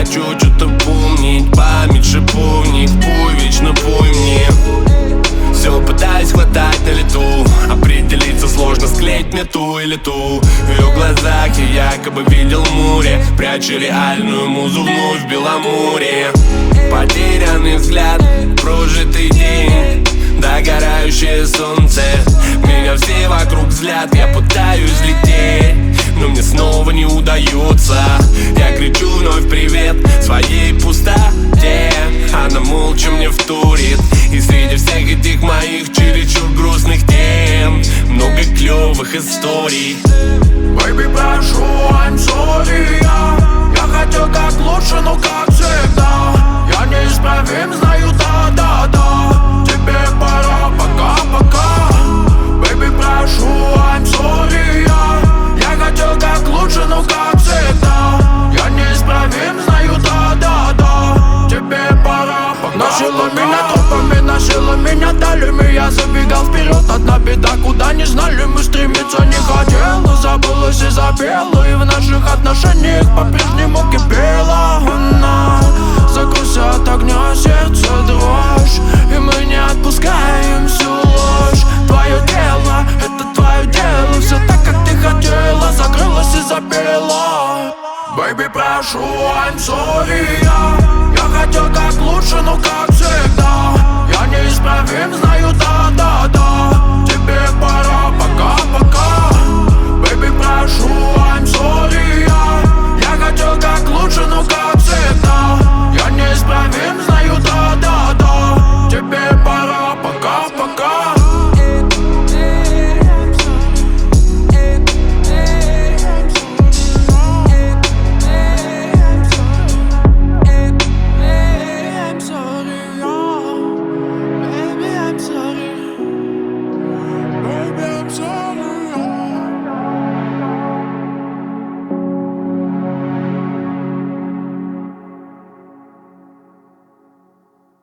хочу что-то помнить. Память шиповник, пой, вечно пой мне. Все пытаюсь хватать на лету, определиться сложно, склеить мне ту или ту. В ее глазах я якобы видел море, пряча реальную музу вновь в Беломорье. Потерянный взгляд, прожитый день, догорающее солнце. Меня все вокруг взгляд, я пытаюсь лететь, но мне снова не удается. Я кричу вновь привет своей пустоте, она молча мне вторит. И среди всех этих моих чересчур грустных тем много клевых историй. Baby, прошу, I'm sorry, я хотел как лучше, но как всегда я неисправим, знаю, да-да-да. Тебе пора, пока-пока. Baby, прошу, I'm sorry, я хотел как лучше, но как всегда я неисправим, знаю, да-да-да. Тебе пора, пока-пока. Носила меня тропами, носила меня далями. Я забегал вперед, одна беда, куда не знали мы стремиться не хотела. Забылась и запела, и в наших отношениях по-прежнему кипела она. Закрылся от огня, сердце дрожь, и мы не отпускаем всю ложь. Твое дело, это твое дело, все так, как ты хотела. Закрылась и запела. Baby, прошу, I'm sorry, я хотел как лучше, но как всегда я неисправим, знаю, да-да-да. Тебе пора, пока-пока.